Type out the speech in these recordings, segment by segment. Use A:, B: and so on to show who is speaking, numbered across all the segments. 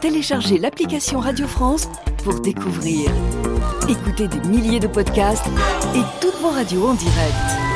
A: télécharger l'application Radio France pour découvrir. Écoutez des milliers de podcasts et toutes vos radios en direct.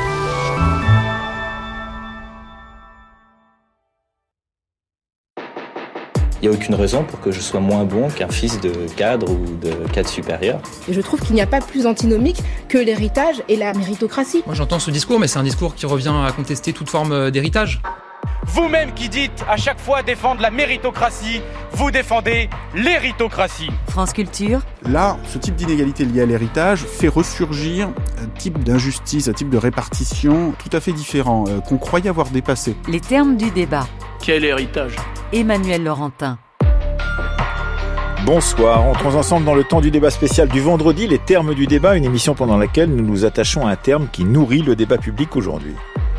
B: Il n'y a aucune raison pour que je sois moins bon qu'un fils de cadre ou de cadre supérieur.
C: Et je trouve qu'il n'y a pas plus antinomique que l'héritage et la méritocratie.
D: Moi j'entends ce discours, mais c'est un discours qui revient à contester toute forme d'héritage.
E: Vous-même qui dites à chaque fois défendre la méritocratie, vous défendez l'héritocratie.
A: France Culture.
F: Là, ce type d'inégalité liée à l'héritage fait ressurgir un type d'injustice, un type de répartition tout à fait différent, qu'on croyait avoir dépassé.
A: Les termes du débat.
E: Quel héritage ?
A: Emmanuel Laurentin.
G: Bonsoir, entrons ensemble dans le temps du débat spécial du vendredi, les termes du débat, une émission pendant laquelle nous nous attachons à un terme qui nourrit le débat public aujourd'hui.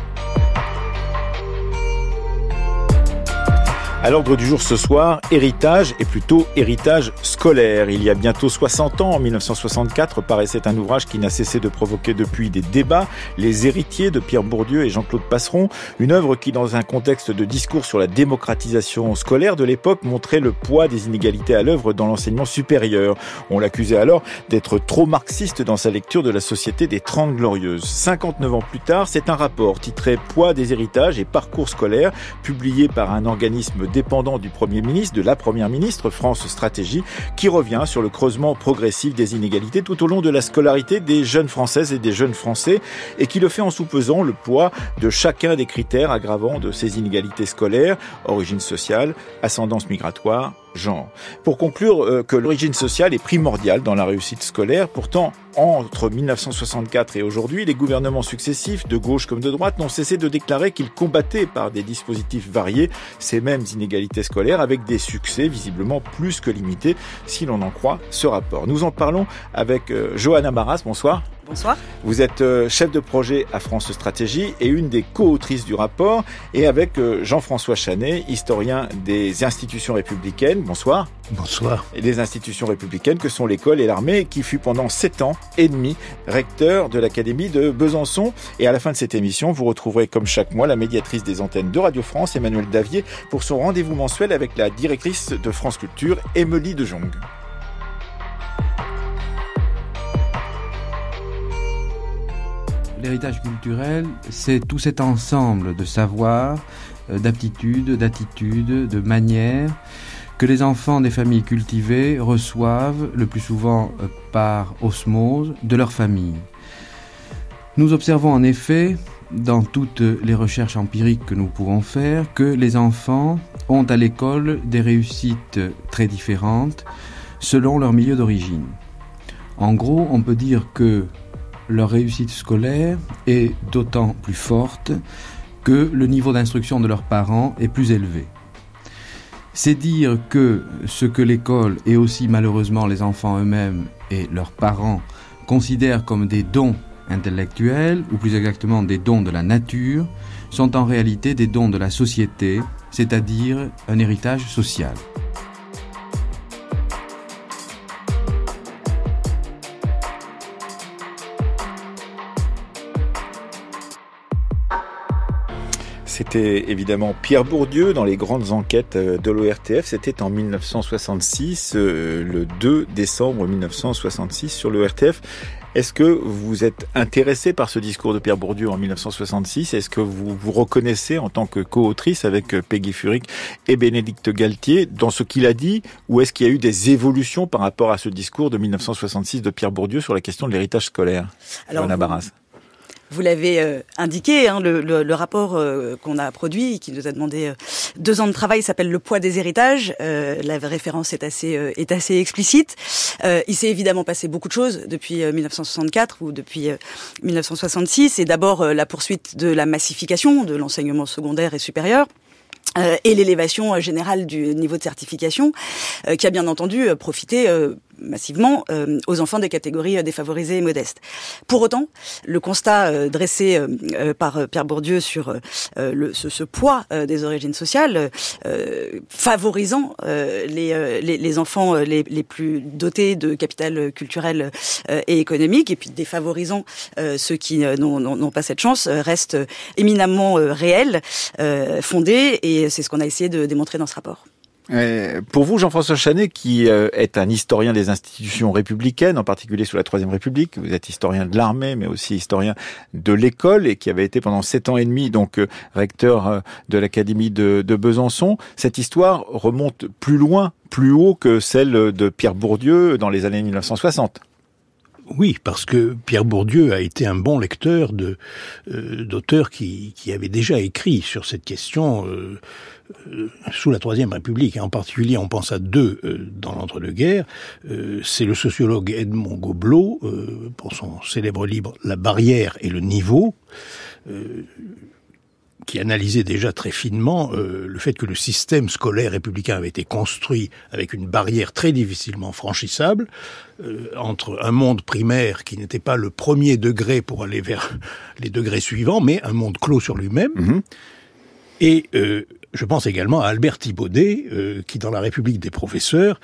G: À l'ordre du jour ce soir, héritage et plutôt héritage scolaire. Il y a bientôt 60 ans, en 1964, paraissait un ouvrage qui n'a cessé de provoquer depuis des débats, Les héritiers de Pierre Bourdieu et Jean-Claude Passeron. Une œuvre qui, dans un contexte de discours sur la démocratisation scolaire de l'époque, montrait le poids des inégalités à l'œuvre dans l'enseignement supérieur. On l'accusait alors d'être trop marxiste dans sa lecture de la société des 30 Glorieuses. 59 ans plus tard, c'est un rapport titré « Poids des héritages et parcours scolaires » publié par un organisme dépendant du Premier ministre, de la Première ministre, France Stratégie, qui revient sur le creusement progressif des inégalités tout au long de la scolarité des jeunes Françaises et des jeunes Français, et qui le fait en soupesant le poids de chacun des critères aggravants de ces inégalités scolaires, origine sociale, ascendance migratoire, genre. Pour conclure que l'origine sociale est primordiale dans la réussite scolaire, pourtant, entre 1964 et aujourd'hui, les gouvernements successifs, de gauche comme de droite, n'ont cessé de déclarer qu'ils combattaient par des dispositifs variés ces mêmes inégalités scolaires, avec des succès visiblement plus que limités, si l'on en croit ce rapport. Nous en parlons avec Johanna Maras, bonsoir.
H: Bonsoir.
G: Vous êtes chef de projet à France Stratégie et une des co-autrices du rapport, et avec Jean-François Chanet, historien des institutions républicaines. Bonsoir.
I: Bonsoir.
G: Et des institutions républicaines que sont l'école et l'armée, qui fut pendant 7 ans et demi recteur de l'Académie de Besançon. Et à la fin de cette émission, vous retrouverez comme chaque mois la médiatrice des antennes de Radio France, Emmanuelle Davier, pour son rendez-vous mensuel avec la directrice de France Culture, Émilie de Jong.
I: L'héritage culturel, c'est tout cet ensemble de savoirs, d'aptitudes, d'attitudes, de manières que les enfants des familles cultivées reçoivent le plus souvent par osmose de leur famille. Nous observons en effet, dans toutes les recherches empiriques que nous pouvons faire, que les enfants ont à l'école des réussites très différentes selon leur milieu d'origine. En gros, on peut dire que leur réussite scolaire est d'autant plus forte que le niveau d'instruction de leurs parents est plus élevé. C'est dire que ce que l'école et aussi malheureusement les enfants eux-mêmes et leurs parents considèrent comme des dons intellectuels, ou plus exactement des dons de la nature, sont en réalité des dons de la société, c'est-à-dire un héritage social.
G: C'était évidemment Pierre Bourdieu dans les grandes enquêtes de l'ORTF. C'était en 1966, le 2 décembre 1966 sur l'ORTF. Est-ce que vous êtes intéressé par ce discours de Pierre Bourdieu en 1966 ? Est-ce que vous vous reconnaissez en tant que co-autrice avec Peggy Furic et Bénédicte Galtier dans ce qu'il a dit ? Ou est-ce qu'il y a eu des évolutions par rapport à ce discours de 1966 de Pierre Bourdieu sur la question de l'héritage scolaire ? Johanna Maras.
H: Vous l'avez indiqué, le rapport qu'on a produit, qui nous a demandé 2 ans de travail, s'appelle Le poids des héritages. La référence est assez explicite. Il s'est évidemment passé beaucoup de choses depuis 1964 ou depuis 1966. Et d'abord la poursuite de la massification de l'enseignement secondaire et supérieur. Et l'élévation générale du niveau de certification, qui a bien entendu profité massivement aux enfants des catégories défavorisées et modestes. Pour autant, le constat dressé par Pierre Bourdieu sur ce poids des origines sociales, favorisant les enfants les plus dotés de capital culturel et économique, et puis défavorisant ceux qui n'ont pas cette chance, reste éminemment réel, fondé, et c'est ce qu'on a essayé de démontrer dans ce rapport.
G: Pour vous, Jean-François Chanet, qui est un historien des institutions républicaines, en particulier sous la Troisième République, vous êtes historien de l'armée, mais aussi historien de l'école, et qui avait été pendant 7 ans et demi donc recteur de l'Académie de Besançon, cette histoire remonte plus loin, plus haut que celle de Pierre Bourdieu dans les années 1960.
J: Oui, parce que Pierre Bourdieu a été un bon lecteur d'auteurs qui avaient déjà écrit sur cette question sous la Troisième République. En particulier, on pense à deux dans l'entre-deux-guerres. C'est le sociologue Edmond Gobelot, pour son célèbre livre « La barrière et le niveau », qui analysait déjà très finement le fait que le système scolaire républicain avait été construit avec une barrière très difficilement franchissable entre un monde primaire qui n'était pas le premier degré pour aller vers les degrés suivants, mais un monde clos sur lui-même. Mmh. Et je pense également à Albert Thibaudet, qui dans La République des professeurs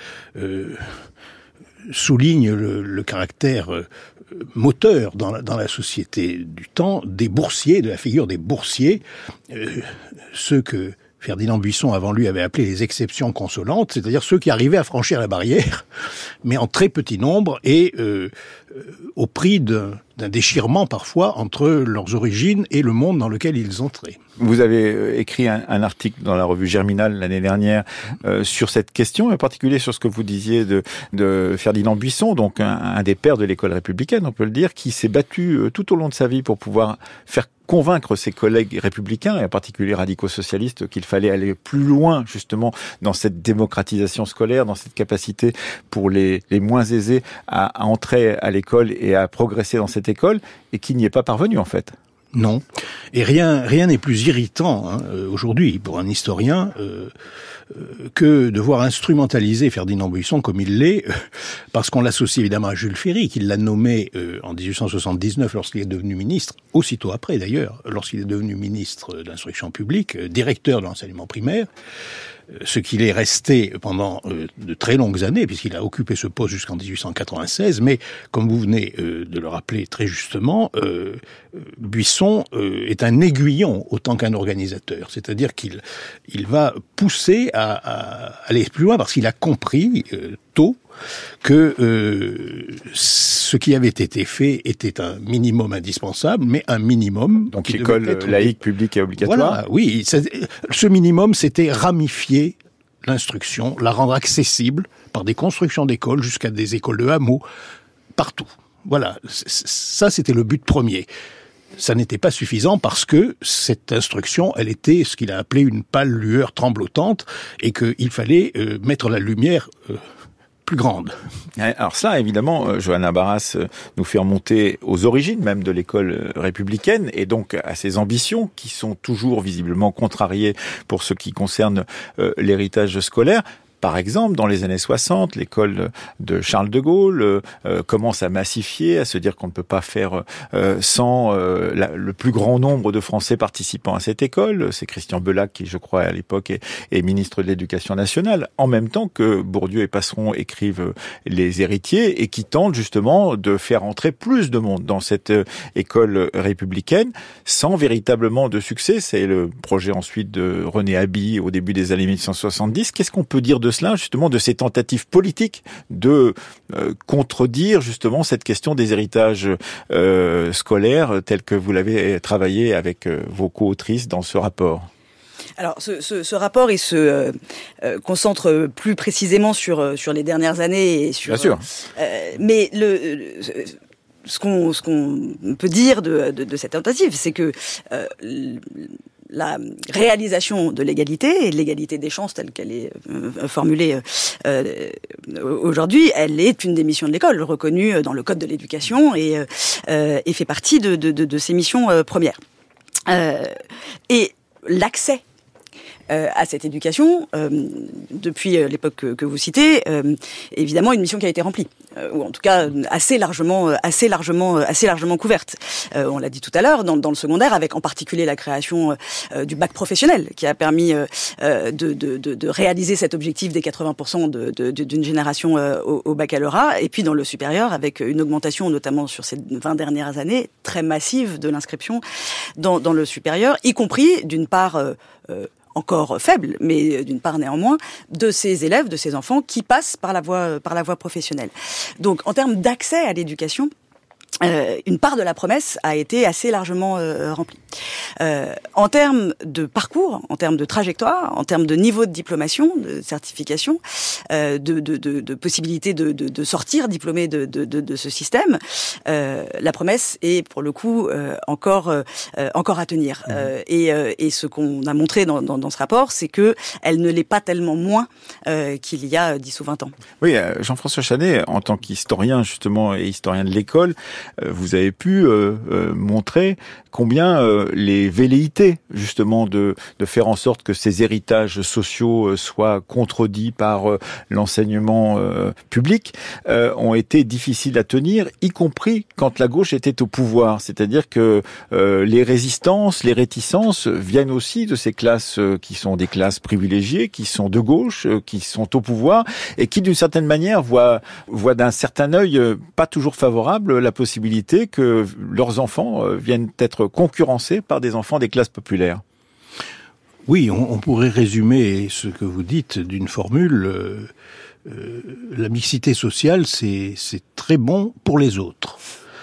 J: souligne le caractère moteur dans la société du temps des boursiers, de la figure des boursiers, ceux que Ferdinand Buisson avant lui avait appelé les exceptions consolantes, c'est-à-dire ceux qui arrivaient à franchir la barrière, mais en très petit nombre et au prix d'un déchirement parfois entre leurs origines et le monde dans lequel ils entraient.
G: Vous avez écrit un article dans la revue Germinal l'année dernière sur cette question, en particulier sur ce que vous disiez de Ferdinand Buisson, donc un des pères de l'école républicaine, on peut le dire, qui s'est battu tout au long de sa vie pour pouvoir faire convaincre ses collègues républicains, et en particulier radicaux-socialistes, qu'il fallait aller plus loin, justement, dans cette démocratisation scolaire, dans cette capacité pour les moins aisés à entrer à l'école et à progresser dans cette école, et qu'il n'y est pas parvenu, en fait.
J: Non. Et rien n'est plus irritant aujourd'hui pour un historien que de voir instrumentaliser Ferdinand Buisson comme il l'est, parce qu'on l'associe évidemment à Jules Ferry, qui l'a nommé en 1879 lorsqu'il est devenu ministre, aussitôt après d'ailleurs, lorsqu'il est devenu ministre de l'Instruction publique, directeur de l'enseignement primaire, ce qu'il est resté pendant de très longues années, puisqu'il a occupé ce poste jusqu'en 1896, mais comme vous venez de le rappeler très justement, Buisson est un aiguillon autant qu'un organisateur, c'est-à-dire qu'il va pousser à aller plus loin, parce qu'il a compris tôt que ce qui avait été fait était un minimum indispensable, mais un minimum...
G: Donc l'école laïque, publique et obligatoire.
J: Voilà, oui. Ce minimum, c'était ramifier l'instruction, la rendre accessible par des constructions d'écoles jusqu'à des écoles de hameaux, partout. Voilà, ça c'était le but premier. Ça n'était pas suffisant parce que cette instruction, elle était ce qu'il a appelé une pâle lueur tremblotante et qu'il fallait mettre la lumière... plus grande.
G: Alors ça, évidemment, Johanna Barras nous fait remonter aux origines même de l'école républicaine et donc à ses ambitions qui sont toujours visiblement contrariées pour ce qui concerne l'héritage scolaire. Par exemple, dans les années 60, l'école de Charles de Gaulle commence à massifier, à se dire qu'on ne peut pas faire sans le plus grand nombre de Français participant à cette école. C'est Christian Belac qui, je crois, à l'époque est ministre de l'Éducation nationale, en même temps que Bourdieu et Passeron écrivent Les Héritiers et qui tentent justement de faire entrer plus de monde dans cette école républicaine sans véritablement de succès. C'est le projet ensuite de René Haby au début des années 1970. Qu'est-ce qu'on peut dire de cela, justement, de ces tentatives politiques de contredire justement cette question des héritages scolaires tels que vous l'avez travaillé avec vos co-autrices dans ce rapport?
H: Alors, ce rapport, il se concentre plus précisément sur les dernières années et sur.
G: Bien sûr.
H: Mais ce qu'on peut dire de cette tentative, c'est que la réalisation de l'égalité et de l'égalité des chances telle qu'elle est formulée aujourd'hui, elle est une des missions de l'école, reconnue dans le Code de l'éducation et fait partie de ses missions premières. Et l'accès à cette éducation, depuis l'époque que vous citez, évidemment une mission qui a été remplie, ou en tout cas assez largement couverte. On l'a dit tout à l'heure, dans le secondaire, avec en particulier la création du bac professionnel, qui a permis de réaliser cet objectif des 80% d'une génération au baccalauréat, et puis dans le supérieur, avec une augmentation, notamment sur ces 20 dernières années, très massive de l'inscription dans le supérieur, y compris d'une part encore faible, mais d'une part néanmoins, de ces élèves, de ces enfants qui passent par la voie professionnelle. Donc, en termes d'accès à l'éducation, une part de la promesse a été assez largement remplie. En termes de parcours, en termes de trajectoire, en termes de niveau de diplomation, de certification, de possibilité de sortir diplômé de ce système, la promesse est pour le coup encore à tenir. Et ce qu'on a montré dans ce rapport, c'est que elle ne l'est pas tellement moins qu'il y a 10 ou 20 ans.
G: Oui, Jean-François Chanet, en tant qu'historien justement et historien de l'école, vous avez pu montrer combien les velléités justement de faire en sorte que ces héritages sociaux soient contredits par l'enseignement public ont été difficiles à tenir, y compris quand la gauche était au pouvoir. C'est-à-dire que les résistances, les réticences viennent aussi de ces classes qui sont des classes privilégiées, qui sont de gauche, qui sont au pouvoir et qui d'une certaine manière voient d'un certain œil pas toujours favorable la possibilité que leurs enfants viennent être concurrencés par des enfants des classes populaires.
J: Oui, on pourrait résumer ce que vous dites d'une formule. La mixité sociale, c'est très bon pour les autres.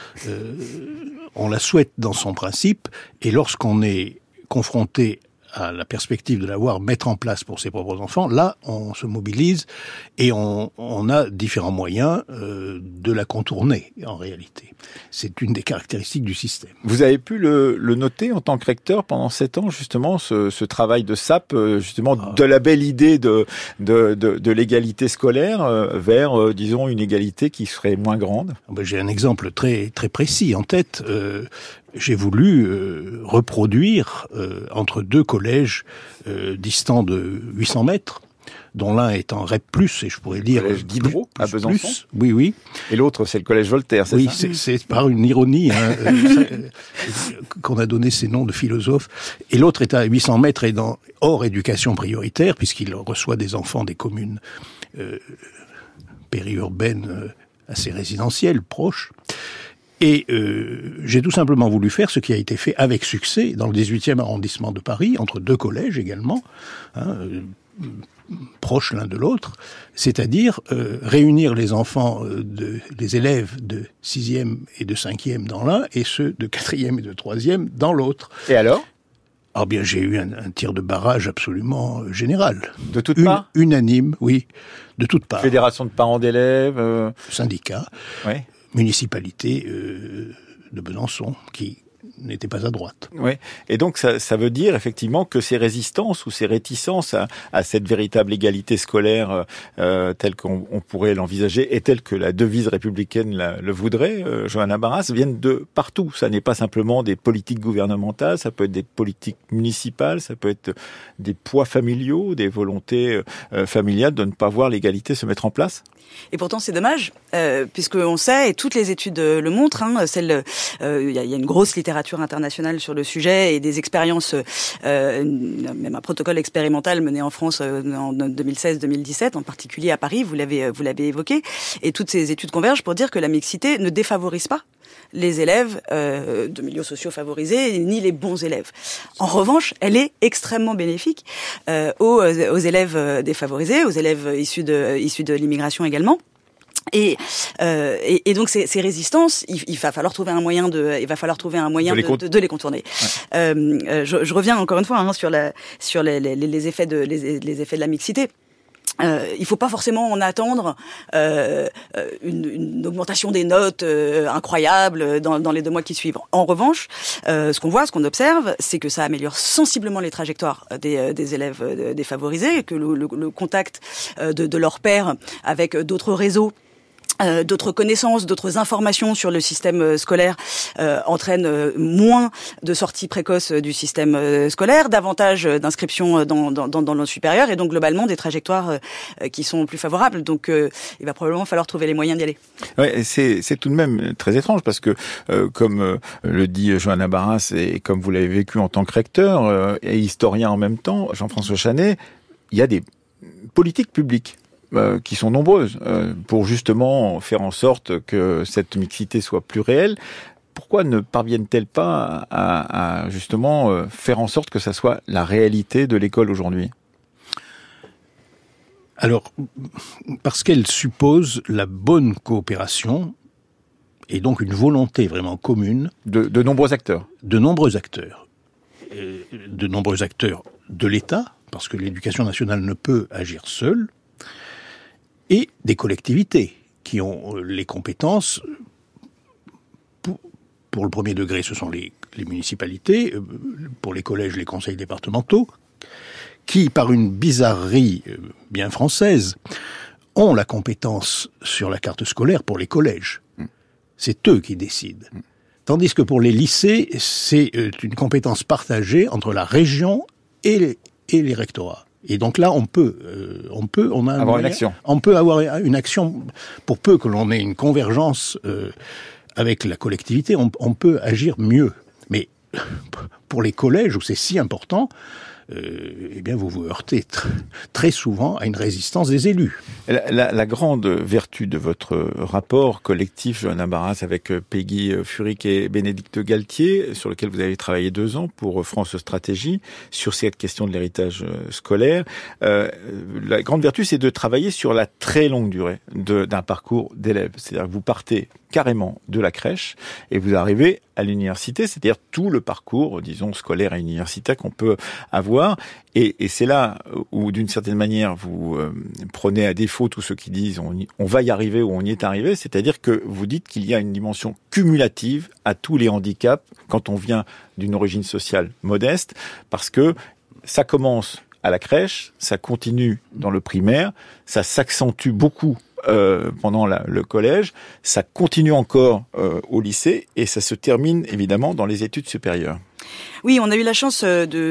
J: On la souhaite dans son principe, et lorsqu'on est confronté à la perspective de la voir mettre en place pour ses propres enfants, là, on se mobilise et on a différents moyens de la contourner, en réalité. C'est une des caractéristiques du système.
G: Vous avez pu le noter en tant que recteur pendant 7 ans, justement, ce travail de sape, justement, de la belle idée de l'égalité scolaire vers, disons, une égalité qui serait moins grande?
J: J'ai un exemple très, très précis en tête. J'ai voulu reproduire entre 2 collèges distants de 800 mètres, dont l'un est en REP+, et je pourrais dire...
G: Le collège Diderot, à Besançon.
J: Oui, oui.
G: Et l'autre, c'est le collège Voltaire, c'est ça?
J: Oui, c'est par une ironie qu'on a donné ces noms de philosophes. Et l'autre est à 800 mètres et hors éducation prioritaire, puisqu'il reçoit des enfants des communes périurbaines assez résidentielles, proches. Et j'ai tout simplement voulu faire ce qui a été fait avec succès dans le 18e arrondissement de Paris, entre 2 collèges également, proches l'un de l'autre, c'est-à-dire réunir les enfants, les élèves de 6e et de 5e dans l'un, et ceux de 4e et de 3e dans l'autre.
G: Et alors ?
J: Ah bien, j'ai eu un tir de barrage absolument général.
G: De toutes parts ?
J: Unanime, oui, de toutes parts.
G: Fédération de parents d'élèves
J: Syndicat.
G: Oui.
J: Municipalité de Besançon, qui n'était pas à droite.
G: Oui. Et donc ça veut dire effectivement que ces résistances ou ces réticences à cette véritable égalité scolaire telle qu'on pourrait l'envisager et telle que la devise républicaine le voudrait, Johanna Barras, viennent de partout. Ça n'est pas simplement des politiques gouvernementales, ça peut être des politiques municipales, ça peut être des poids familiaux, des volontés familiales de ne pas voir l'égalité se mettre en place.
H: Et pourtant, c'est dommage, puisqu'on sait, et toutes les études le montrent, il y a une grosse littérature internationale sur le sujet et des expériences, même un protocole expérimental mené en France en 2016-2017, en particulier à Paris, vous l'avez évoqué, et toutes ces études convergent pour dire que la mixité ne défavorise pas les élèves de milieux sociaux favorisés, ni les bons élèves. En revanche, elle est extrêmement bénéfique aux élèves défavorisés, aux élèves issus de l'immigration également. Et donc ces résistances, il va falloir trouver un moyen de les contourner. Ouais. Je reviens encore une fois sur les effets de la mixité. Il faut pas forcément en attendre une augmentation des notes incroyable dans les 2 mois qui suivent. En revanche, ce qu'on observe, c'est que ça améliore sensiblement les trajectoires des élèves défavorisés, que le contact de leurs pairs avec d'autres réseaux, d'autres connaissances, d'autres informations sur le système scolaire entraînent moins de sorties précoces du système scolaire, davantage d'inscriptions dans le supérieur et donc globalement des trajectoires qui sont plus favorables. Donc il va probablement falloir trouver les moyens d'y aller.
G: Ouais, c'est tout de même très étrange parce que comme le dit Johanna Barras et comme vous l'avez vécu en tant que recteur et historien en même temps, Jean-François Chanet, il y a des politiques publiques qui sont nombreuses pour justement faire en sorte que cette mixité soit plus réelle. pourquoi ne parviennent-elles pas à justement faire en sorte que ça soit la réalité de l'école aujourd'hui ?
J: Alors, parce qu'elle suppose la bonne coopération et donc une volonté vraiment commune
G: de nombreux acteurs.
J: De nombreux acteurs. De nombreux acteurs de l'État, parce que l'éducation nationale ne peut agir seule, et des collectivités qui ont les compétences. Pour le premier degré, ce sont les municipalités, pour les collèges, les conseils départementaux, qui, par une bizarrerie bien française, ont la compétence sur la carte scolaire pour les collèges. C'est eux qui décident. Tandis que pour les lycées, c'est une compétence partagée entre la région et les rectorats. Et donc là, on peut avoir une action. On peut avoir une action, pour peu que l'on ait une convergence avec la collectivité, on peut agir mieux. Mais pour les collèges où c'est si important, eh bien vous vous heurtez très souvent à une résistance des élus.
G: La grande vertu de votre rapport collectif, Johanna Barras, avec Peggy Furic et Bénédicte Galtier, sur lequel vous avez travaillé 2 ans pour France Stratégie, sur cette question de l'héritage scolaire, la grande vertu, c'est de travailler sur la très longue durée d'un parcours d'élèves. C'est-à-dire que vous partez carrément de la crèche et vous arrivez à l'université, c'est-à-dire tout le parcours, disons, scolaire et universitaire qu'on peut avoir. Et c'est là où, d'une certaine manière, vous prenez à défaut tous ceux qui disent on va y arriver ou on y est arrivé, c'est-à-dire que vous dites qu'il y a une dimension cumulative à tous les handicaps quand on vient d'une origine sociale modeste, parce que ça commence à la crèche, ça continue dans le primaire, ça s'accentue beaucoup pendant le collège, ça continue encore au lycée et ça se termine évidemment dans les études supérieures.
H: Oui, on a eu la chance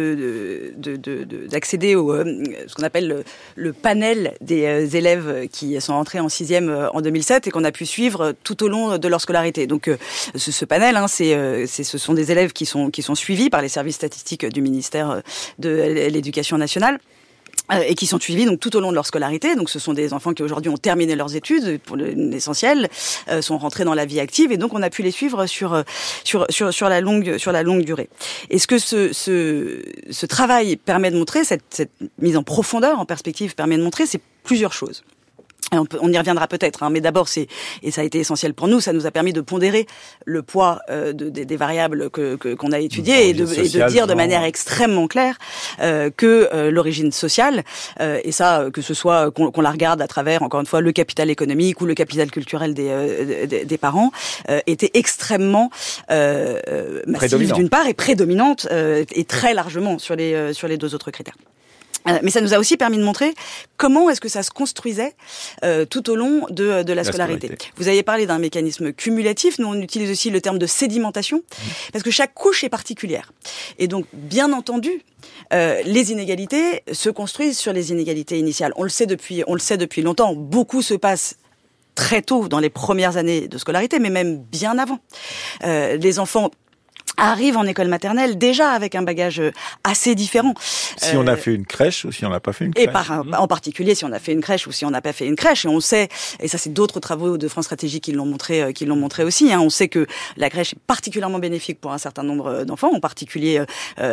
H: d'accéder au ce qu'on appelle le panel des élèves qui sont entrés en 6e en 2007 et qu'on a pu suivre tout au long de leur scolarité. Donc ce panel, ce sont des élèves qui sont suivis par les services statistiques du ministère de l'Éducation nationale. Et qui sont suivis donc tout au long de leur scolarité. Donc ce sont des enfants qui aujourd'hui ont terminé leurs études pour l'essentiel, sont rentrés dans la vie active et donc on a pu les suivre sur la longue durée. Et ce que ce travail permet de montrer, cette mise en profondeur, en perspective permet de montrer, c'est plusieurs choses. On y reviendra peut-être, mais d'abord et ça a été essentiel pour nous, ça nous a permis de pondérer le poids des variables qu'on a étudiées et de dire de manière extrêmement claire que l'origine sociale, et ça que ce soit qu'on la regarde à travers encore une fois le capital économique ou le capital culturel des parents, était extrêmement massive d'une part et prédominante et très largement sur les 2 autres critères. Mais ça nous a aussi permis de montrer comment est-ce que ça se construisait tout au long de la scolarité. Vous avez parlé d'un mécanisme cumulatif, nous on utilise aussi le terme de sédimentation, parce que chaque couche est particulière. Et donc, bien entendu, les inégalités se construisent sur les inégalités initiales. On le sait depuis longtemps, beaucoup se passe très tôt dans les premières années de scolarité, mais même bien avant. Les enfants arrive en école maternelle déjà avec un bagage assez différent.
G: Si on a fait une crèche ou si on n'a pas fait une crèche.
H: Et en particulier si on a fait une crèche ou si on n'a pas fait une crèche. Et on sait, et ça c'est d'autres travaux de France Stratégie qui l'ont montré aussi, on sait que la crèche est particulièrement bénéfique pour un certain nombre d'enfants, en particulier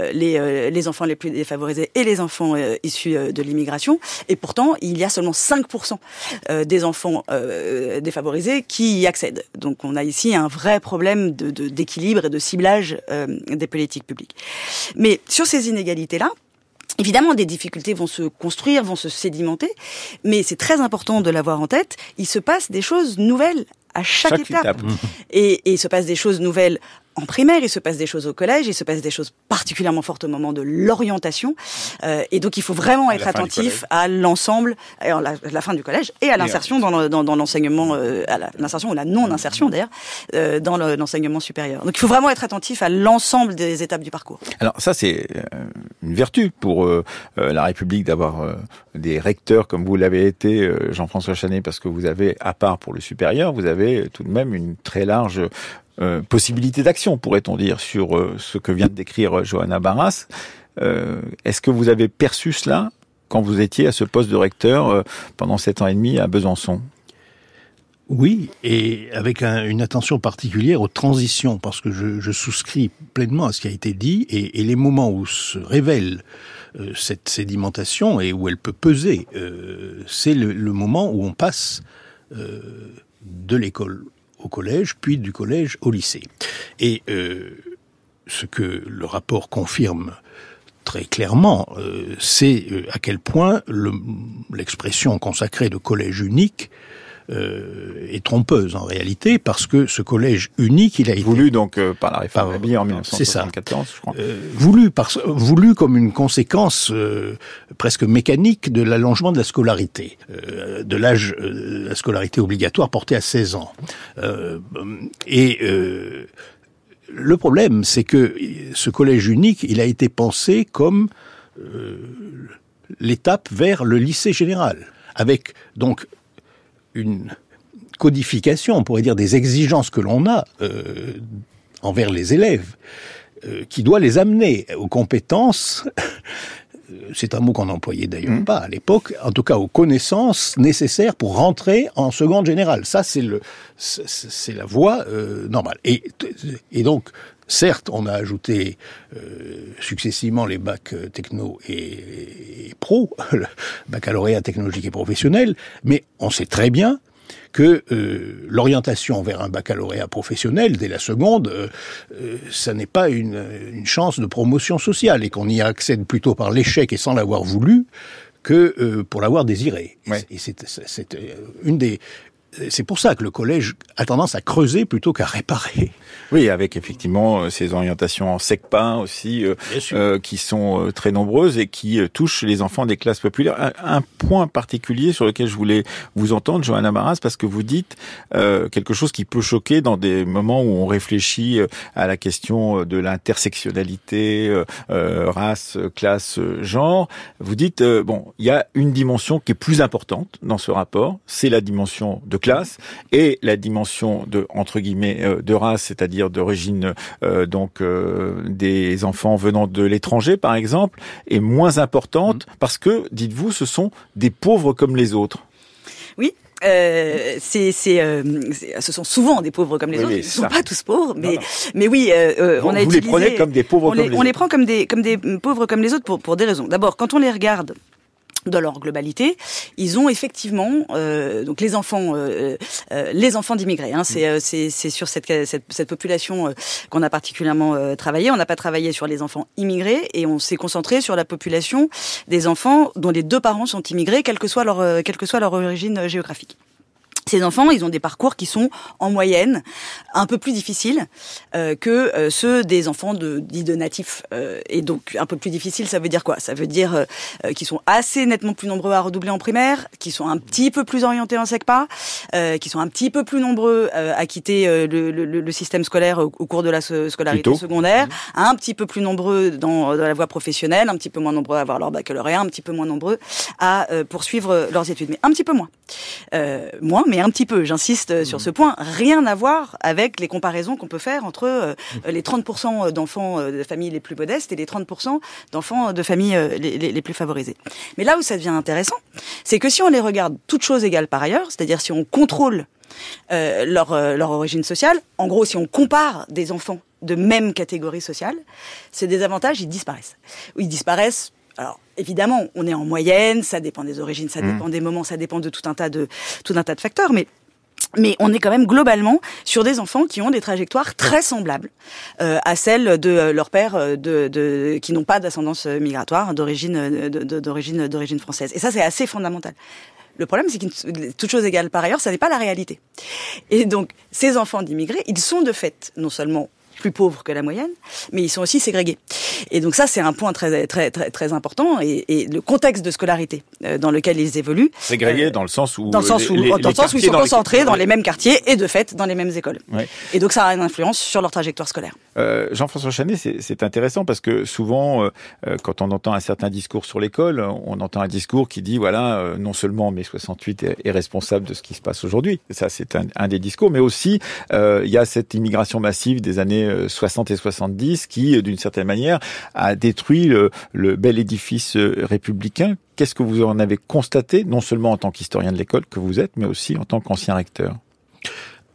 H: les enfants les plus défavorisés et les enfants issus de l'immigration. Et pourtant, il y a seulement 5% des enfants défavorisés qui y accèdent. Donc on a ici un vrai problème d'équilibre et de ciblage des politiques publiques. Mais sur ces inégalités-là, évidemment, des difficultés vont se construire, vont se sédimenter, mais c'est très important de l'avoir en tête, il se passe des choses nouvelles à chaque étape. Et il se passe des choses nouvelles en primaire, il se passe des choses au collège, il se passe des choses particulièrement fortes au moment de l'orientation. Et donc, il faut vraiment être attentif à l'ensemble, à la fin du collège, et à l'insertion dans l'enseignement, à l'insertion ou la non-insertion d'ailleurs, dans l'enseignement supérieur. Donc, il faut vraiment être attentif à l'ensemble des étapes du parcours.
G: Alors, ça, c'est une vertu pour la République d'avoir des recteurs comme vous l'avez été, Jean-François Chanet, parce que vous avez, à part pour le supérieur, vous avez tout de même une très large possibilité d'action, pourrait-on dire, sur ce que vient de décrire Johanna Barras. Est-ce que vous avez perçu cela quand vous étiez à ce poste de recteur pendant 7 ans et demi à Besançon ?
J: Oui, et avec une attention particulière aux transitions, parce que je souscris pleinement à ce qui a été dit, et les moments où se révèle cette sédimentation et où elle peut peser, c'est le moment où on passe de l'école au collège, puis du collège au lycée. Et ce que le rapport confirme très clairement, c'est à quel point l'expression consacrée de collège unique est trompeuse en réalité, parce que ce collège unique, il a été
G: voulu donc par la réforme Mabille en 1974, je crois.
J: Voulu comme une conséquence presque mécanique de l'allongement de la scolarité, de l'âge de la scolarité obligatoire porté à 16 ans. Le problème, c'est que ce collège unique, il a été pensé comme l'étape vers le lycée général, avec donc une codification, on pourrait dire, des exigences que l'on a envers les élèves, qui doit les amener aux compétences, c'est un mot qu'on n'employait d'ailleurs pas à l'époque, en tout cas aux connaissances nécessaires pour rentrer en seconde générale. Ça, c'est la voie normale. Et donc, certes, on a ajouté successivement les bacs techno et pro, le baccalauréat technologique et professionnel, mais on sait très bien que l'orientation vers un baccalauréat professionnel dès la seconde, ça n'est pas une chance de promotion sociale, et qu'on y accède plutôt par l'échec et sans l'avoir voulu que pour l'avoir désiré. Ouais. Et c'est une des... C'est pour ça que le collège a tendance à creuser plutôt qu'à réparer.
G: Oui, avec effectivement ces orientations en SECPA aussi, qui sont très nombreuses et qui touchent les enfants des classes populaires. Un point particulier sur lequel je voulais vous entendre, Johanna Maras, parce que vous dites quelque chose qui peut choquer dans des moments où on réfléchit à la question de l'intersectionnalité, race, classe, genre. Vous dites, il y a une dimension qui est plus importante dans ce rapport, c'est la dimension de classe, et la dimension de, entre guillemets, de race, c'est-à-dire d'origine des enfants venant de l'étranger, par exemple, est moins importante parce que, dites-vous, ce sont des pauvres comme les autres.
H: Oui. Ce sont souvent des pauvres comme les autres. Ils ne sont pas tous pauvres, mais oui, on a utilisé.
G: Vous les prenez comme des pauvres comme les autres.
H: On les prend comme des pauvres comme les autres pour des raisons. D'abord, quand on les regarde dans leur globalité, ils ont effectivement donc les enfants d'immigrés. Hein, c'est sur cette population qu'on a particulièrement travaillé. On n'a pas travaillé sur les enfants immigrés et on s'est concentré sur la population des enfants dont les deux parents sont immigrés, quelle que soit leur origine géographique. Ces enfants, ils ont des parcours qui sont, en moyenne, un peu plus difficiles que ceux des enfants dits de natifs. Et donc, un peu plus difficile, ça veut dire quoi ? Ça veut dire qu'ils sont assez nettement plus nombreux à redoubler en primaire, qu'ils sont un petit peu plus orientés en SECPA, qu'ils sont un petit peu plus nombreux à quitter le système scolaire au cours de la scolarité secondaire, un petit peu plus nombreux dans la voie professionnelle, un petit peu moins nombreux à avoir leur baccalauréat, un petit peu moins nombreux à poursuivre leurs études. Mais un petit peu moins. Mais un petit peu, j'insiste sur ce point, rien à voir avec les comparaisons qu'on peut faire entre les 30% d'enfants de familles les plus modestes et les 30% d'enfants de familles les plus favorisées. Mais là où ça devient intéressant, c'est que si on les regarde toutes choses égales par ailleurs, c'est-à-dire si on contrôle leur origine sociale, en gros si on compare des enfants de même catégorie sociale, ces désavantages, ils disparaissent. Ils disparaissent. Alors, évidemment, on est en moyenne, ça dépend des origines, ça dépend des moments, ça dépend de tout un tas de facteurs, mais on est quand même globalement sur des enfants qui ont des trajectoires très semblables à celles de leurs pères qui n'ont pas d'ascendance migratoire d'origine française. Et ça, c'est assez fondamental. Le problème, c'est que toute chose égale par ailleurs, ça n'est pas la réalité. Et donc, ces enfants d'immigrés, ils sont de fait non seulement plus pauvres que la moyenne, mais ils sont aussi ségrégés. Et donc ça, c'est un point très, très, très, très important. Et le contexte de scolarité dans lequel ils évoluent.
G: Ségrégés dans le sens où...
H: Dans le sens où ils sont concentrés dans les mêmes quartiers et de fait dans les mêmes écoles. Ouais. Et donc ça a une influence sur leur trajectoire scolaire.
G: Jean-François Chanet, c'est intéressant parce que souvent, quand on entend un certain discours sur l'école, on entend un discours qui dit, voilà, non seulement mai 68 est responsable de ce qui se passe aujourd'hui. Ça, c'est un des discours. Mais aussi, il y a cette immigration massive des années 60 et 70 qui, d'une certaine manière, a détruit le bel édifice républicain. Qu'est-ce que vous en avez constaté, non seulement en tant qu'historien de l'école que vous êtes, mais aussi en tant qu'ancien recteur ?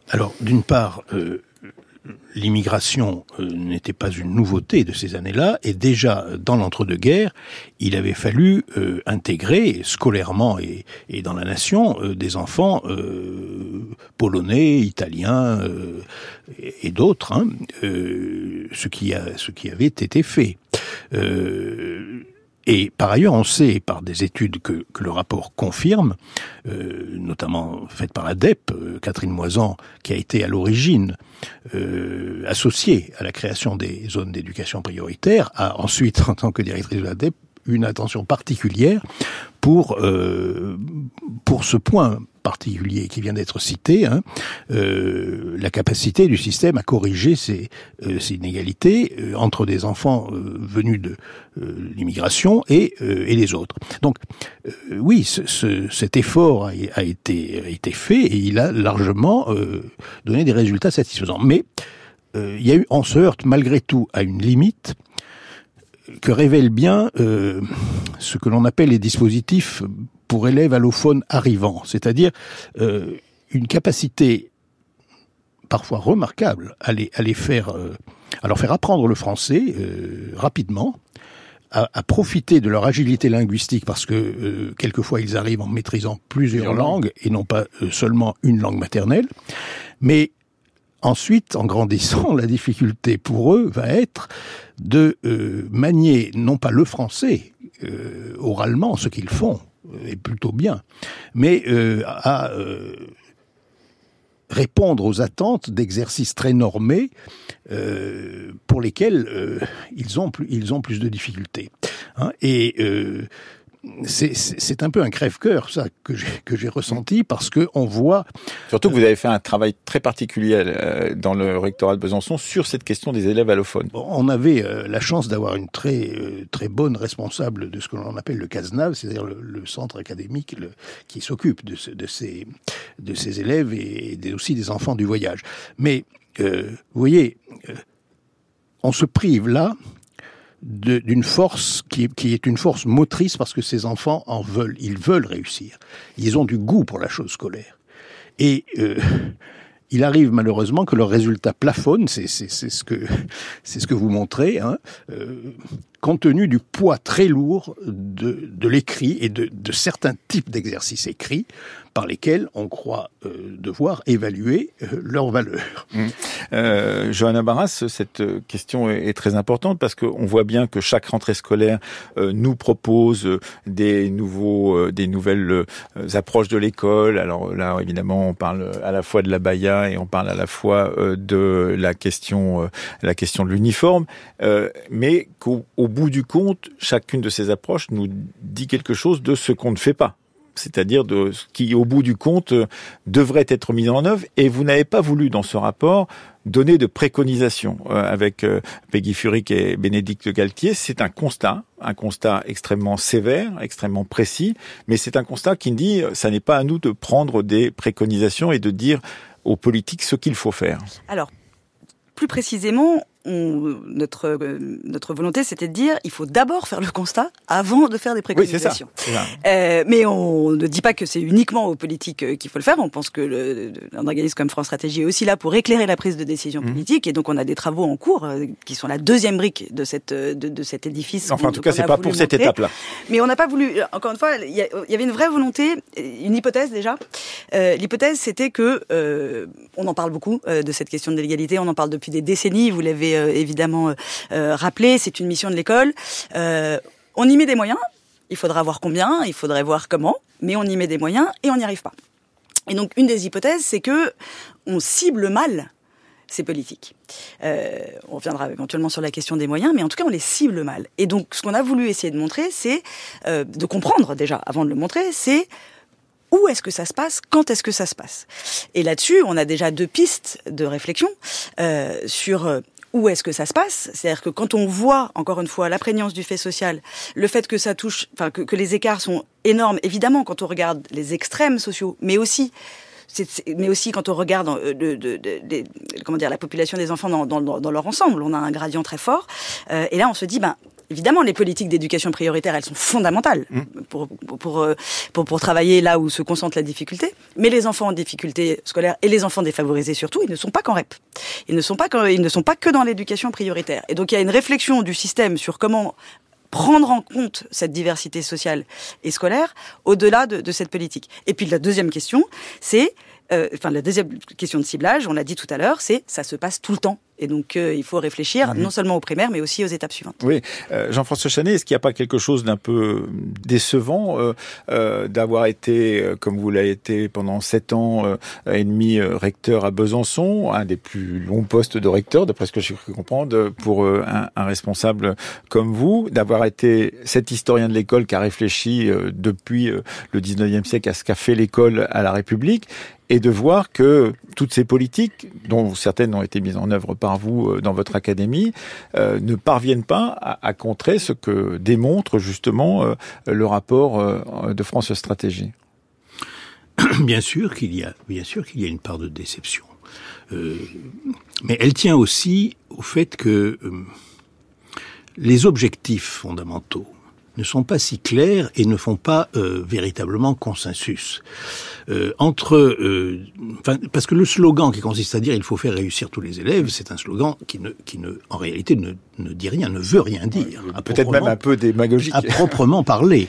J: Alors, d'une part, l'immigration n'était pas une nouveauté de ces années-là, et déjà dans l'entre-deux-guerres, il avait fallu intégrer scolairement et dans la nation des enfants polonais, italiens et d'autres, ce qui avait été fait. Et par ailleurs, on sait par des études que le rapport confirme, notamment faites par l'ADEP, Catherine Moisan, qui a été à l'origine associée à la création des zones d'éducation prioritaire, a ensuite, en tant que directrice de l'ADEP, une attention particulière pour ce point particulier qui vient d'être cité, la capacité du système à corriger ces inégalités entre des enfants venus de l'immigration et les autres. Donc oui, cet effort a été fait et il a largement donné des résultats satisfaisants. Mais on se heurte malgré tout à une limite que révèle bien ce que l'on appelle les dispositifs pour élèves allophones arrivants, c'est-à-dire une capacité parfois remarquable à leur faire apprendre le français rapidement, à profiter de leur agilité linguistique parce que quelquefois ils arrivent en maîtrisant plusieurs langues et non pas seulement une langue maternelle, mais ensuite, en grandissant, la difficulté pour eux va être de manier non pas le français oralement, ce qu'ils font, et plutôt bien, mais à répondre aux attentes d'exercices très normés pour lesquels ils ont plus de difficultés. C'est un peu un crève-cœur, ça, que j'ai ressenti, parce que on voit...
G: Surtout que vous avez fait un travail très particulier dans le rectorat de Besançon sur cette question des élèves allophones.
J: On avait la chance d'avoir une très bonne responsable de ce que l'on appelle le CASNAV, c'est-à-dire le centre académique qui s'occupe de ces élèves et aussi des enfants du voyage. Mais, vous voyez, on se prive là d'une force qui est une force motrice parce que ces enfants ils veulent réussir. Ils ont du goût pour la chose scolaire. Et il arrive malheureusement que leurs résultats plafonnent, c'est ce que vous montrez, compte tenu du poids très lourd de l'écrit et de certains types d'exercices écrits par lesquels on croit devoir évaluer leur valeur.
G: Johanna Barras, cette question est très importante parce qu'on voit bien que chaque rentrée scolaire nous propose des nouvelles approches de l'école. Alors là, évidemment, on parle à la fois de l'abaya et on parle à la fois de la question de l'uniforme, mais qu'au bout du compte, chacune de ces approches nous dit quelque chose de ce qu'on ne fait pas. C'est-à-dire de ce qui, au bout du compte, devrait être mis en œuvre. Et vous n'avez pas voulu, dans ce rapport, donner de préconisations. Avec Peggy Furic et Bénédicte Galtier, c'est un constat extrêmement sévère, extrêmement précis, mais c'est un constat qui dit, ça n'est pas à nous de prendre des préconisations et de dire aux politiques ce qu'il faut faire.
H: Alors, plus précisément, notre volonté, c'était de dire, il faut d'abord faire le constat avant de faire des préconisations.
G: Oui, c'est ça.
H: Mais on ne dit pas que c'est uniquement aux politiques qu'il faut le faire. On pense que un organisme comme France Stratégie est aussi là pour éclairer la prise de décision politique. Et donc, on a des travaux en cours qui sont la deuxième brique de cet édifice.
G: Enfin, en tout cas, c'est pas pour cette étape-là.
H: Mais on n'a pas voulu. Encore une fois, il y avait une vraie volonté, une hypothèse déjà. L'hypothèse, c'était que on en parle beaucoup de cette question de l'égalité. On en parle depuis des décennies. Vous l'avez évidemment rappelé, c'est une mission de l'école. On y met des moyens, il faudra voir combien, il faudrait voir comment, mais on y met des moyens et on n'y arrive pas. Et donc une des hypothèses, c'est que on cible mal ces politiques. On reviendra éventuellement sur la question des moyens, mais en tout cas on les cible mal. Et donc ce qu'on a voulu essayer de montrer, c'est de comprendre déjà, avant de le montrer, c'est où est-ce que ça se passe, quand est-ce que ça se passe. Et là-dessus, on a déjà 2 pistes de réflexion sur où est-ce que ça se passe. C'est-à-dire que quand on voit, encore une fois, la prégnance du fait social, le fait que ça touche, enfin que les écarts sont énormes, évidemment, quand on regarde les extrêmes sociaux, mais aussi quand on regarde la population des enfants dans leur ensemble, on a un gradient très fort. Et là, on se dit, évidemment, les politiques d'éducation prioritaire, elles sont fondamentales pour travailler là où se concentre la difficulté. Mais les enfants en difficulté scolaire et les enfants défavorisés surtout, ils ne sont pas qu'en REP. Ils ne sont pas que dans l'éducation prioritaire. Et donc il y a une réflexion du système sur comment prendre en compte cette diversité sociale et scolaire au-delà de cette politique. Et puis la deuxième question, c'est la deuxième question de ciblage, on l'a dit tout à l'heure, c'est ça se passe tout le temps. Et donc, il faut réfléchir non seulement aux primaires, mais aussi aux étapes suivantes.
G: Oui, Jean-François Chanet, est-ce qu'il n'y a pas quelque chose d'un peu décevant d'avoir été, comme vous l'avez été pendant 7 ans et demi, recteur à Besançon, un des plus longs postes de recteur, d'après ce que j'ai cru comprendre, pour un responsable comme vous, d'avoir été cet historien de l'école qui a réfléchi depuis le 19e siècle à ce qu'a fait l'école à la République, et de voir que toutes ces politiques, dont certaines ont été mises en œuvre par vous dans votre académie, ne parviennent pas à contrer ce que démontre justement le rapport de France Stratégie.
J: Bien sûr qu'il y a une part de déception, mais elle tient aussi au fait que les objectifs fondamentaux ne sont pas si clairs et ne font pas véritablement consensus. Parce que le slogan qui consiste à dire il faut faire réussir tous les élèves, c'est un slogan qui en réalité ne dit rien, ne veut rien dire.
G: Peut-être même un peu démagogique.
J: À proprement parler.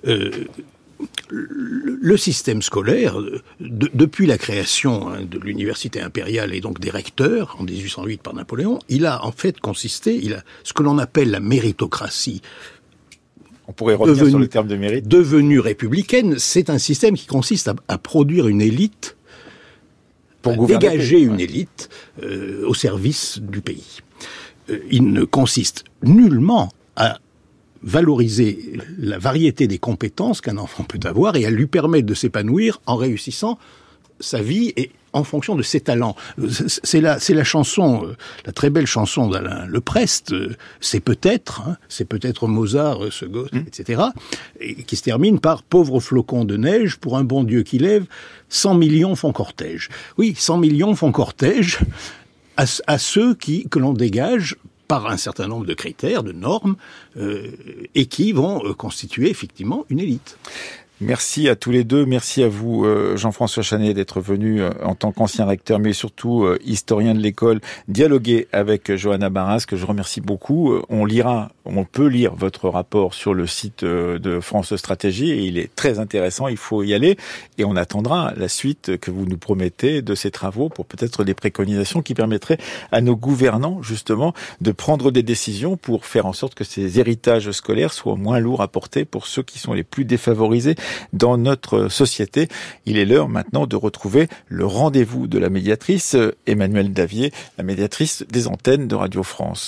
J: Le système scolaire, depuis la création de l'université impériale et donc des recteurs en 1808 par Napoléon, il a en fait consisté, ce que l'on appelle la méritocratie.
G: On pourrait revenir sur le terme de mérite.
J: Devenue républicaine, c'est un système qui consiste à produire une élite, pour dégager une élite au service du pays. Il ne consiste nullement à valoriser la variété des compétences qu'un enfant peut avoir et à lui permettre de s'épanouir en réussissant sa vie et en fonction de ses talents. C'est la chanson, la très belle chanson d'Alain Leprest, c'est peut-être Mozart, ce gosse, etc., et qui se termine par « Pauvre flocon de neige, pour un bon Dieu qui lève, 100 millions font cortège ». Oui, 100 millions font cortège à ceux que l'on dégage par un certain nombre de critères, de normes, et qui vont constituer effectivement une élite.
G: Merci à tous les deux. Merci à vous, Jean-François Chanet, d'être venu en tant qu'ancien recteur, mais surtout historien de l'école, dialoguer avec Johanna Barras, que je remercie beaucoup. On peut lire votre rapport sur le site de France Stratégie, et il est très intéressant. Il faut y aller, et on attendra la suite que vous nous promettez de ces travaux pour peut-être des préconisations qui permettraient à nos gouvernants, justement, de prendre des décisions pour faire en sorte que ces héritages scolaires soient moins lourds à porter pour ceux qui sont les plus défavorisés dans notre société. Il est l'heure maintenant de retrouver le rendez-vous de la médiatrice Emmanuelle Davier, la médiatrice des antennes de Radio France.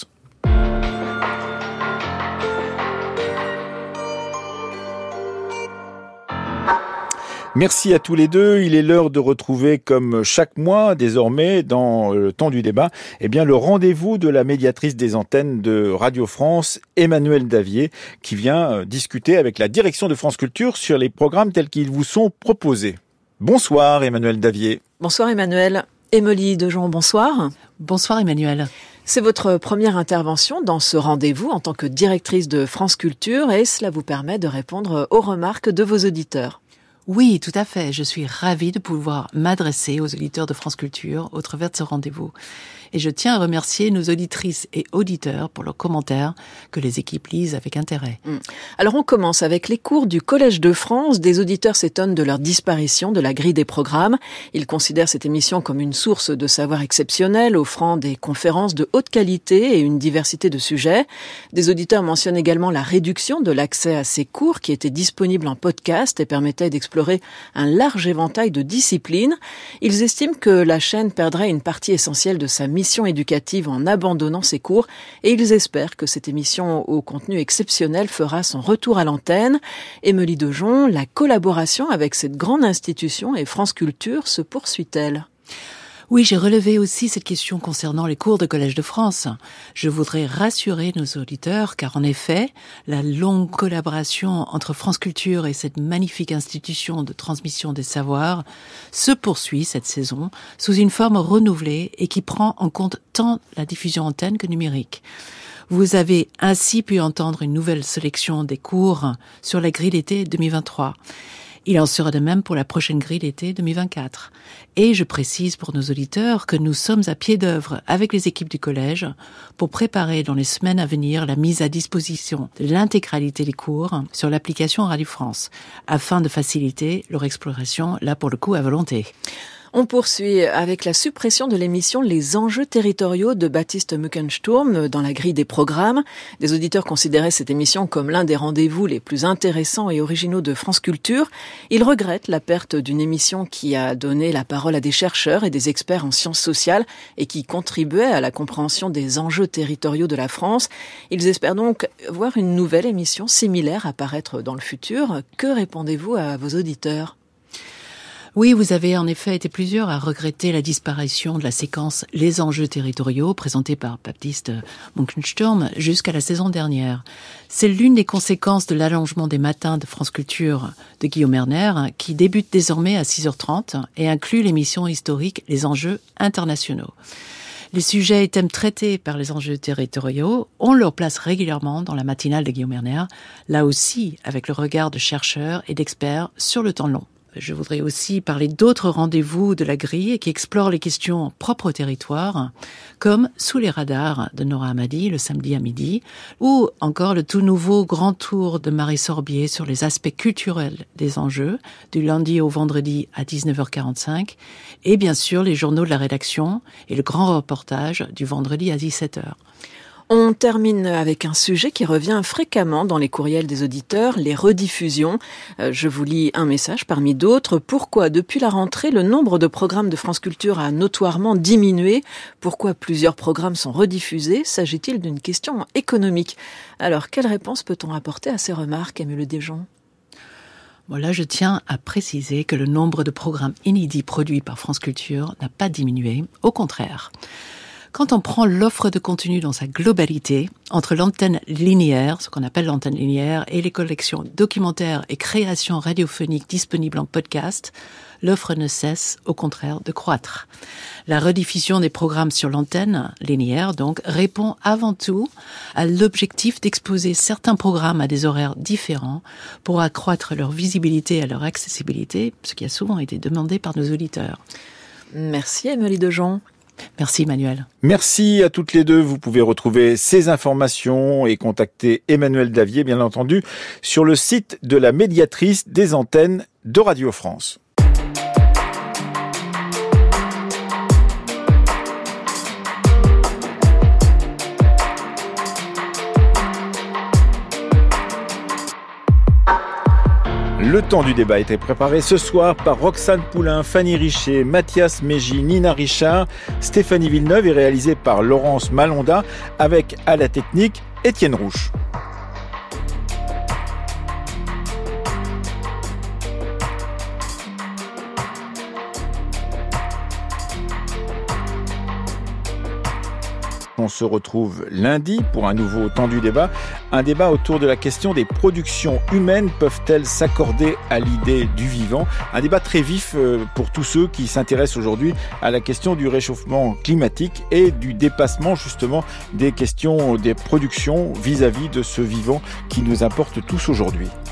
G: Merci à tous les deux. Il est l'heure de retrouver, comme chaque mois désormais, dans le temps du débat, le rendez-vous de la médiatrice des antennes de Radio France, Emmanuelle Davier, qui vient discuter avec la direction de France Culture sur les programmes tels qu'ils vous sont proposés. Bonsoir Emmanuelle Davier.
K: Bonsoir Emmanuel. Émilie Dejon, bonsoir.
L: Bonsoir Emmanuel.
K: C'est votre première intervention dans ce rendez-vous en tant que directrice de France Culture et cela vous permet de répondre aux remarques de vos auditeurs.
L: Oui, tout à fait. Je suis ravie de pouvoir m'adresser aux auditeurs de France Culture au travers de ce rendez-vous. Et je tiens à remercier nos auditrices et auditeurs pour leurs commentaires que les équipes lisent avec intérêt.
K: Alors on commence avec les cours du Collège de France. Des auditeurs s'étonnent de leur disparition de la grille des programmes. Ils considèrent cette émission comme une source de savoir exceptionnel, offrant des conférences de haute qualité et une diversité de sujets. Des auditeurs mentionnent également la réduction de l'accès à ces cours qui étaient disponibles en podcast et permettaient d'explorer un large éventail de disciplines. Ils estiment que la chaîne perdrait une partie essentielle de sa mission éducative en abandonnant ses cours et ils espèrent que cette émission au contenu exceptionnel fera son retour à l'antenne. Émilie Dejon, la collaboration avec cette grande institution et France Culture se poursuit-elle ?
L: Oui, j'ai relevé aussi cette question concernant les cours de Collège de France. Je voudrais rassurer nos auditeurs, car en effet, la longue collaboration entre France Culture et cette magnifique institution de transmission des savoirs se poursuit cette saison sous une forme renouvelée et qui prend en compte tant la diffusion antenne que numérique. Vous avez ainsi pu entendre une nouvelle sélection des cours sur la grille d'été 2023. Il en sera de même pour la prochaine grille d'été 2024. Et je précise pour nos auditeurs que nous sommes à pied d'œuvre avec les équipes du collège pour préparer dans les semaines à venir la mise à disposition de l'intégralité des cours sur l'application Radio France, afin de faciliter leur exploration, là pour le coup à volonté.
K: On poursuit avec la suppression de l'émission Les enjeux territoriaux de Baptiste Muckensturm dans la grille des programmes. Des auditeurs considéraient cette émission comme l'un des rendez-vous les plus intéressants et originaux de France Culture. Ils regrettent la perte d'une émission qui a donné la parole à des chercheurs et des experts en sciences sociales et qui contribuait à la compréhension des enjeux territoriaux de la France. Ils espèrent donc voir une nouvelle émission similaire apparaître dans le futur. Que répondez-vous à vos auditeurs ?
L: Oui, vous avez en effet été plusieurs à regretter la disparition de la séquence Les enjeux territoriaux présentée par Baptiste Muckensturm jusqu'à la saison dernière. C'est l'une des conséquences de l'allongement des matins de France Culture de Guillaume Erner qui débute désormais à 6h30 et inclut l'émission historique Les enjeux internationaux. Les sujets et thèmes traités par les enjeux territoriaux ont leur place régulièrement dans la matinale de Guillaume Erner, là aussi avec le regard de chercheurs et d'experts sur le temps long. Je voudrais aussi parler d'autres rendez-vous de la grille qui explorent les questions propres au territoire, comme Sous les radars de Nora Hamadi le samedi à midi, ou encore le tout nouveau grand tour de Marie Sorbier sur les aspects culturels des enjeux, du lundi au vendredi à 19h45, et bien sûr les journaux de la rédaction et le grand reportage du vendredi à 17h.
K: On termine avec un sujet qui revient fréquemment dans les courriels des auditeurs, les rediffusions. Je vous lis un message parmi d'autres. Pourquoi, depuis la rentrée, le nombre de programmes de France Culture a notoirement diminué ? Pourquoi plusieurs programmes sont rediffusés ? S'agit-il d'une question économique ? Alors, quelle réponse peut-on apporter à ces remarques, Émile Desjons ?
L: Voilà, je tiens à préciser que le nombre de programmes inédits produits par France Culture n'a pas diminué, au contraire. Quand on prend l'offre de contenu dans sa globalité, entre l'antenne linéaire, ce qu'on appelle l'antenne linéaire, et les collections documentaires et créations radiophoniques disponibles en podcast, l'offre ne cesse, au contraire, de croître. La rediffusion des programmes sur l'antenne linéaire, donc, répond avant tout à l'objectif d'exposer certains programmes à des horaires différents pour accroître leur visibilité et leur accessibilité, ce qui a souvent été demandé par nos auditeurs.
K: Merci, Émilie Desjons.
L: Merci Emmanuel.
G: Merci à toutes les deux. Vous pouvez retrouver ces informations et contacter Emmanuel Davier, bien entendu, sur le site de la médiatrice des antennes de Radio France. Le temps du débat a été préparé ce soir par Roxane Poulain, Fanny Richer, Mathias Mégy, Nina Richard, Stéphanie Villeneuve et réalisé par Laurence Malonda avec à la technique Étienne Rouche. On se retrouve lundi pour un nouveau temps du débat. Un débat autour de la question des productions humaines peuvent-elles s'accorder à l'idée du vivant ? Un débat très vif pour tous ceux qui s'intéressent aujourd'hui à la question du réchauffement climatique et du dépassement justement des questions des productions vis-à-vis de ce vivant qui nous importe tous aujourd'hui.